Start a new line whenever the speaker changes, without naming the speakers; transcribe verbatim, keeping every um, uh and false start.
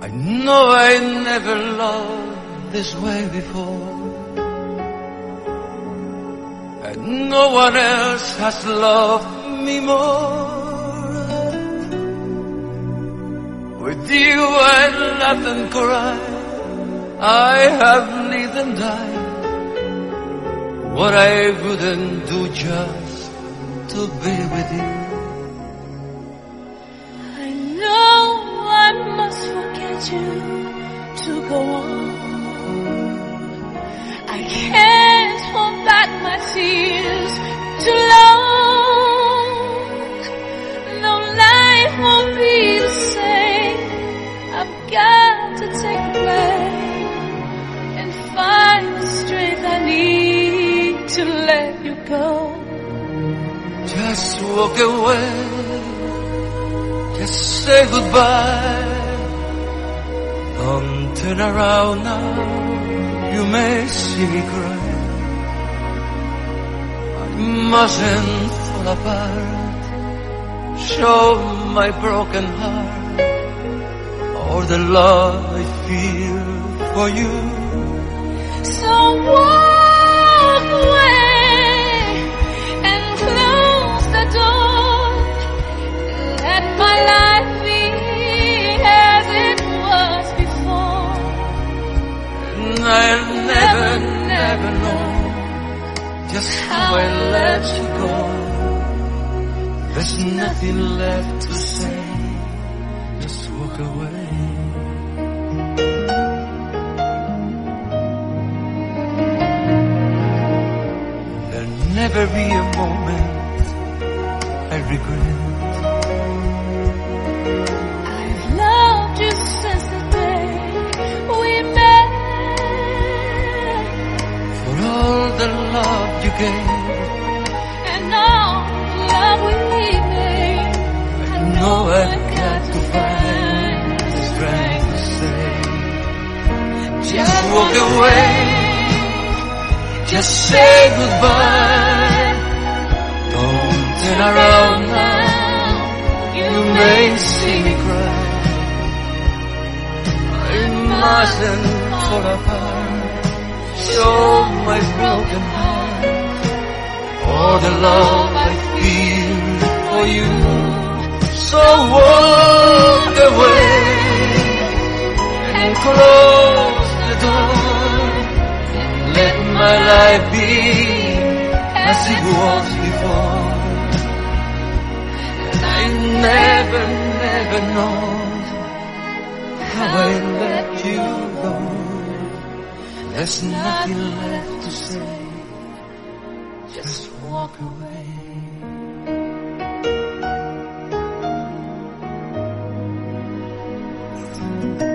I know I never loved this way before, and no one else has loved me more. With you I laughed and cried, I have lived and died, what I wouldn't do just to be with you.
I know I must forget you to go on. I can't hold back my tears too long. No, life won't be the same. I've got to take the blame and find the strength I need to let you go.
Just walk away, just say goodbye. Don't turn around now, you may see me cry. I mustn't fall apart, show my broken heart, or the love I feel for you.
So walk away and close the door. Let my life be as it was before.
And I'll never, never know just how I let you go. There's nothing left to say, just walk away. There'll never be a moment I regret.
I've loved you since the day we met.
For all the love you gave,
And all the love we made,
I know I've got to find the strength to say, just walk away, just say goodbye. Don't turn around now, you may see me cry. I mustn't fall apart, show my broken heart, or the love I feel for you. So walk away and close the door, and let my life be as it was before. And I never, never know how I let you go. There's nothing left to say, just walk away.